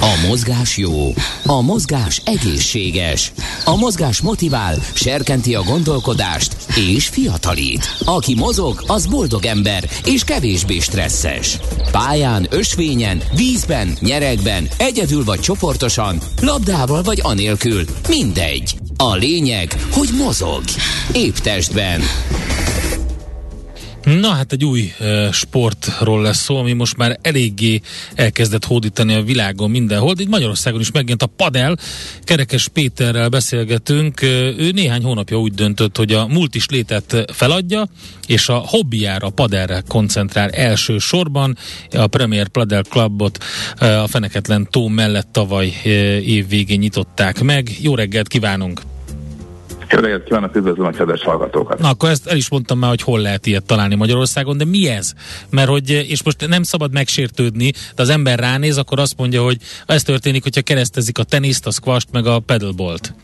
A mozgás jó, a mozgás egészséges, a mozgás motivál, serkenti a gondolkodást és fiatalít. Aki mozog, az boldog ember és kevésbé stresszes. Pályán, ösvényen, vízben, nyeregben, egyedül vagy csoportosan, labdával vagy anélkül, mindegy. A lényeg, hogy mozog. Épp testben. Na hát egy új sportról lesz szó, ami most már eléggé elkezdett hódítani a világon mindenhol. Itt Magyarországon is megjelent a padel. Kerekes Péterrel beszélgetünk. Ő néhány hónapja úgy döntött, hogy a multis létet feladja, és a hobbiára, a padelre koncentrál elsősorban. A Premier Padel Clubot a Feneketlen tó mellett tavaly év végén nyitották meg. Jó reggelt kívánunk! Jó reggelt kívánok, üdvözlöm a kedves hallgatókat! Na, akkor ezt el is mondtam már, hogy hol lehet ilyet találni Magyarországon, de mi ez? Mert hogy, és most nem szabad megsértődni, de az ember ránéz, akkor azt mondja, hogy ez történik, hogyha keresztezik a teniszt, a squasht, meg a paddlebolt.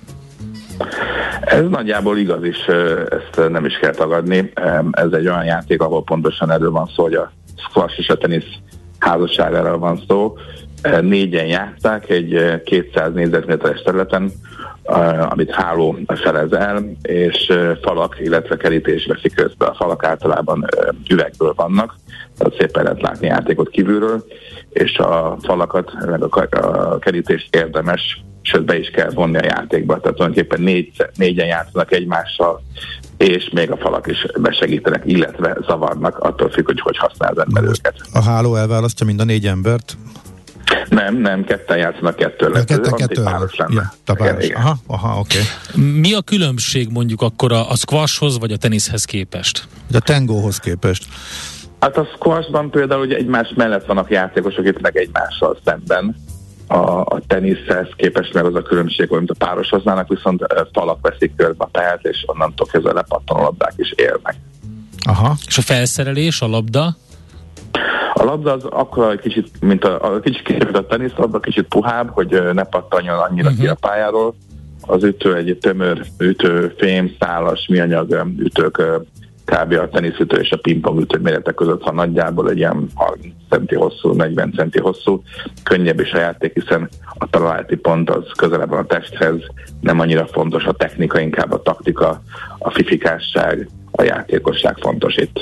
Ez nagyjából igaz is, ezt nem is kell tagadni. Ez egy olyan játék, ahol pontosan erről van szó, hogy a squash és a tenisz házasságáról van szó. Négyen játszák egy 200 négyzetméteres területen, amit háló felez el, és falak, illetve kerítés veszik közbe. A falak általában üvegből vannak, tehát szépen lehet látni játékot kívülről, és a falakat, meg a kerítést érdemes, sőt be is kell vonni a játékba. Tehát tulajdonképpen négyen játszanak egymással, és még a falak is besegítenek, illetve zavarnak, attól függ, hogy használ az ember őket. A háló elválasztja mind a 4 embert? Nem, ketten játszanak kettőre. Kettő páros lenne. Ja, aha, oké. Mi a különbség mondjuk akkor a squashhoz vagy a teniszhez képest? A tangóhoz képest? Hát a squashban például ugye egymás mellett vannak játékosok, itt meg egymással szemben. A teniszhez képest meg az a különbség, hogy a páros hoznának, viszont falak veszik körbe a pályát, és onnantól kezdve lepattanó labdák is érnek. Aha. És a felszerelés, a labda? A labda az akkor egy kicsit, mint a teniszlabda, kicsit puhább, hogy ne pattanjon annyira ki a pályáról. Az ütő egy tömör ütő, fém, szálas, műanyag ütők, kb. A teniszütő és a pingpong ütő méretek között van nagyjából egy ilyen 30 centi hosszú, 40 centi hosszú. Könnyebb is a játék, hiszen a találati pont az közelebb van a testhez, nem annyira fontos a technika, inkább a taktika, a fifikásság, a játékosság fontos itt.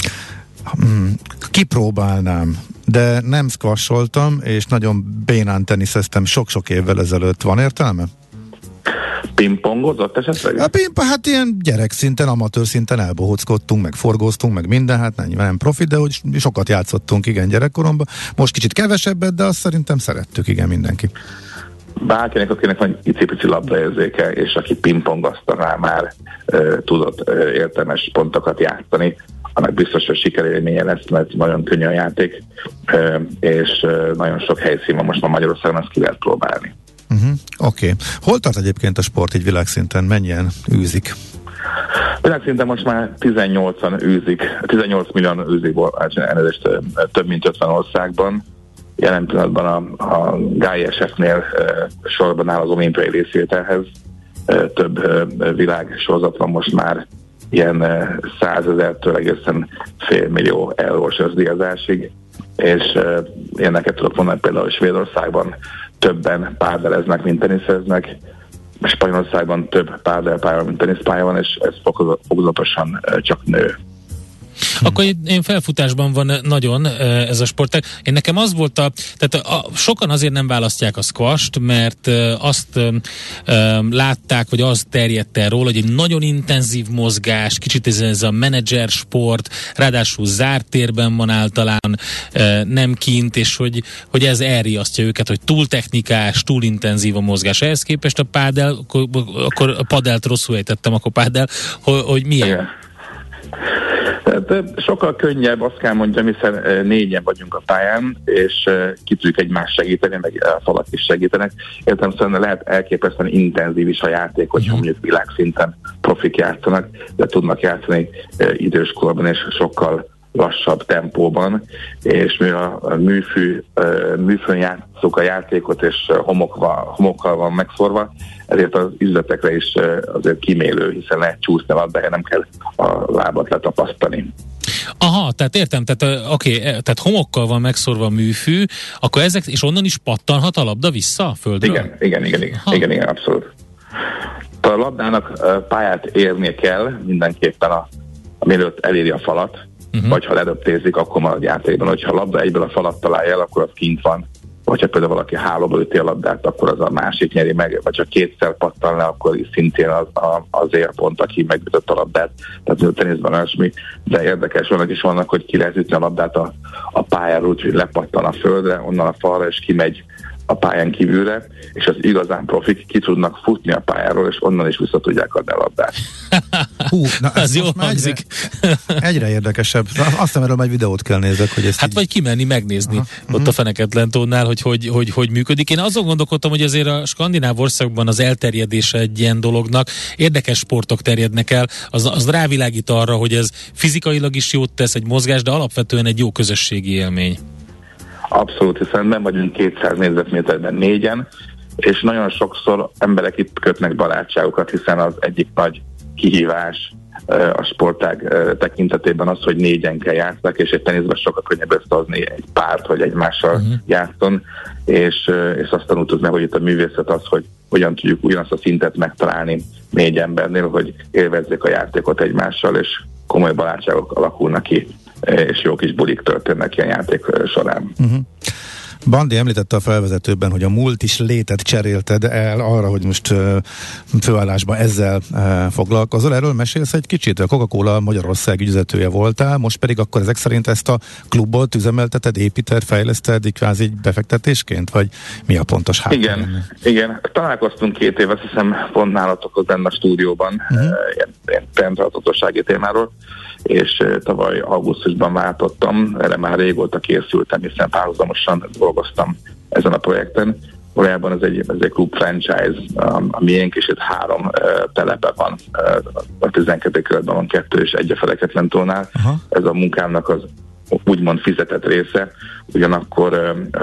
Kipróbálnám, de nem squasholtam, és nagyon bénán teniszeztem sok-sok évvel ezelőtt. Van értelme? Pingpongozott esetleg? Hát ilyen gyerekszinten, amatőr szinten elbohóckodtunk, meg forgóztunk, meg minden, hát nem profi, de hogy sokat játszottunk, igen, gyerekkoromban. Most kicsit kevesebbet, de azt szerintem szerettük, igen, mindenki. Bárkinek, akinek van icipici labdaérzéke, és aki pingpongasztanál már tudott értelmes pontokat játszani, annak biztos, hogy sikerélménye lesz, mert nagyon könnyű a játék, és nagyon sok helyszín van most már Magyarországon, azt ki lehet próbálni. Oké. Hol tart egyébként a sport így világszinten? Mennyien űzik? Világszinten most már 18 millióan űzik, elnézést, több mint 50 országban. Jelen pillanatban a GAISF-nél sorban áll az olimpiai részvételhez. Több világsorozat van most már, ilyen 100 000-től egészen $500 000 eurós összdíjazásig, és én neked tudok mondani, például Svédországban többen párdeleznek, mint teniszeznek, Spanyolországban több párdelpálya, mint teniszpálya van, és ez fokozatosan csak nő. Akkor én felfutásban van nagyon ez a sportág. Én nekem az volt tehát sokan azért nem választják a squasht, mert azt látták, vagy az terjedt el róla, hogy egy nagyon intenzív mozgás, kicsit ez a menedzser sport, ráadásul zárt térben van általán, nem kint, és hogy ez elriasztja őket, hogy túl technikás, túl intenzív a mozgás. Ehhez képest a pádel, akkor a padelt rosszul ejtettem, akkor pádel, hogy milyen? Igen. Tehát sokkal könnyebb, azt kell mondjam, hiszen négyen vagyunk a pályán, és ki tudjuk egymást segíteni, meg a falak is segítenek. Értem, szóval lehet elképesztően intenzív is a játék, hogyha mondjuk világszinten profik játszanak, de tudnak játszani időskorban és sokkal lassabb tempóban, és mivel a műfőn játszuk a játékot, és homokkal van megszorva, ezért az üzletekre is azért kímélő, hiszen lehet csúszni a labdája, nem kell a lábat letapasztani. Aha, tehát értem, tehát tehát homokkal van megszorva a műfű, akkor ezek, és onnan is pattanhat a labda vissza a földről? Igen, abszolút. A labdának pályát érnie kell mindenképpen, mielőtt eléri a falat, vagy ha leröptézik, akkor marad játékban. Hogyha a labda egyből a falat találja el, akkor az kint van. Vagy ha például valaki hálóba üti a labdát, akkor az a másik nyeri meg, vagy ha kétszer pattan le, akkor szintén az érpont, aki megütött a labdát. Tehát a teniszben olyasmi, de érdekes vannak is vannak, hogy ki lehet ütni a labdát a pályáról, úgyhogy lepattan a földre, onnan a falra, és kimegy a pályán kívülre, és az igazán profik ki tudnak futni a pályáról, és onnan is vissza tudják adni a labdát. Ez jó hangzik. Egyre érdekesebb. Azt hiszem, erről egy videót kell nézzek, hogy ezt vagy kimenni, megnézni ott a Feneketlentónál, hogy működik. Én azon gondolkodtam, hogy azért a skandináv országban az elterjedése egy ilyen dolognak, érdekes sportok terjednek el, az rávilágít arra, hogy ez fizikailag is jót tesz, egy mozgás, de alapvetően egy jó közösségi élmény. Abszolút, hiszen nem vagyunk 200 négyzetméterben négyen, és nagyon sokszor emberek itt kötnek barátságokat, hiszen az egyik nagy kihívás a sportág tekintetében az, hogy négyen kell játszak, és egy teniszben sokkal könnyebb összehozni egy párt, hogy egymással játszon, és azt tanultuk meg, hogy itt a művészet az, hogy hogyan tudjuk ugyanazt a szintet megtalálni 4 embernél, hogy élvezzék a játékot egymással, és komoly barátságok alakulnak ki, és jó kis bulik történnek ilyen játék során. Bandi említette a felvezetőben, hogy a múlt is létet cserélted el arra, hogy most főállásban ezzel foglalkozol. Erről mesélsz egy kicsit? A Coca-Cola Magyarország ügyvezetője voltál, most pedig akkor ezek szerint ezt a klubot üzemelteted, építed, fejleszted, kvázi befektetésként? Vagy mi a pontos háttér? Igen. Találkoztunk 2 éve, azt hiszem pont nálatok benne a stúdióban ilyen fenntarthatósági témáról, és tavaly augusztusban váltottam, erre már régóta készültem, hiszen párhuzamosan dolgoztam ezen a projekten. Valójában ez egy klub franchise, a miénk, és itt 3 telepe van, a 12. kerületben van 2 és 1 a Feneketlentónál. Ez a munkámnak az úgymond fizetett része, ugyanakkor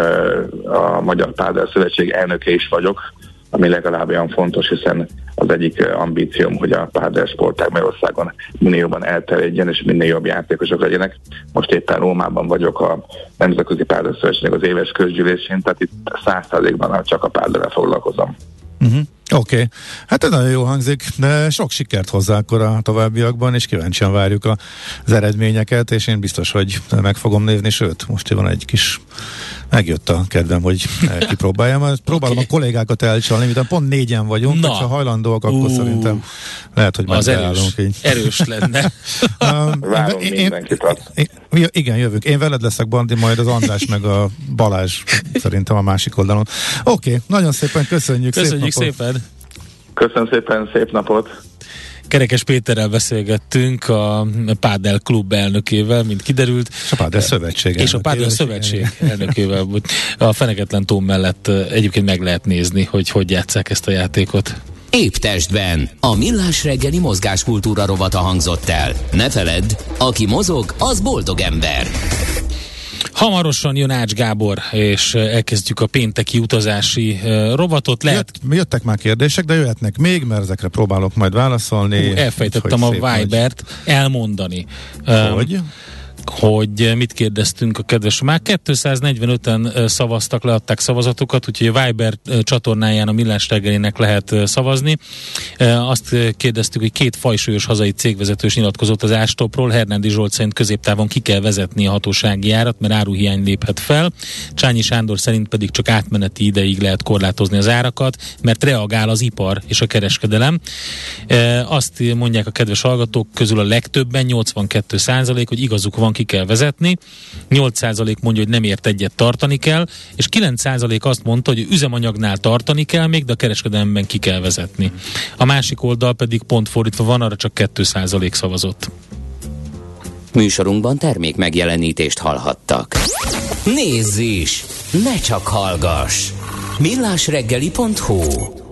a Magyar Pádel Szövetség elnöke is vagyok, ami legalább olyan fontos, hiszen az egyik ambícióm, hogy a pádel sportág Magyarországon minél jobban elterjedjen, és minél jobb játékosok legyenek. Most éppen Rómában vagyok a Nemzetközi Pádel Szövetségnek az éves közgyűlésén, tehát itt 100%-ban csak a páddellel foglalkozom. Oké. Hát ez nagyon jó hangzik, de sok sikert hozzá akkor a továbbiakban, és kíváncsian várjuk az eredményeket, és én biztos, hogy meg fogom nézni, sőt, most van egy kis megjött a kedvem, hogy kipróbáljam. Próbálom a kollégákat elcsalni, miután pont 4-en vagyunk, ha hajlandóak, akkor szerintem lehet, hogy megállunk. Erős lenne. Várom mindenkit. Igen, jövünk. Én veled leszek, Bandi, majd az András meg a Balázs szerintem a másik oldalon. Oké, nagyon szépen köszönjük. Köszönjük szépen. Köszönöm szépen, szép napot. Kerekes Péterrel beszélgettünk, a Pádel Klub elnökével, mint kiderült. És a Pádel Szövetség és a Pádel Szövetség elnökével. A Feneketlen-tó mellett egyébként meg lehet nézni, hogy játsszák ezt a játékot. Épp testben. A Millás reggeli mozgáskultúra rovata hangzott el. Ne feledd, aki mozog, az boldog ember. Hamarosan jön Ács Gábor, és elkezdjük a pénteki utazási rovatot. Jöttek már kérdések, de jöhetnek még, mert ezekre próbálok majd válaszolni. Elfejtettem a Vibert elmondani. Hogy mit kérdeztünk a kedves. Már 245-en szavaztak, leadták szavazatokat, úgyhogy a Viber csatornáján a Millás reggelének lehet szavazni. Azt kérdeztük, hogy 2 fajsúlyos hazai cégvezetős nyilatkozott az Ástopról. Hernádi Zsolt szerint középtávon ki kell vezetni a hatósági árat, mert áruhiány léphet fel. Csányi Sándor szerint pedig csak átmeneti ideig lehet korlátozni az árakat, mert reagál az ipar és a kereskedelem. Azt mondják a kedves hallgatók közül a legtöbben, 82%, hogy igazuk van, ki kell vezetni, 8% mondja, hogy nem ért egyet, tartani kell, és 9% azt mondta, hogy üzemanyagnál tartani kell még, de a kereskedelemben ki kell vezetni. A másik oldal pedig pont fordítva van, arra csak 2% szavazott. Műsorunkban termék megjelenítést hallhattak. Nézz is! Ne csak hallgass! millásreggeli.hu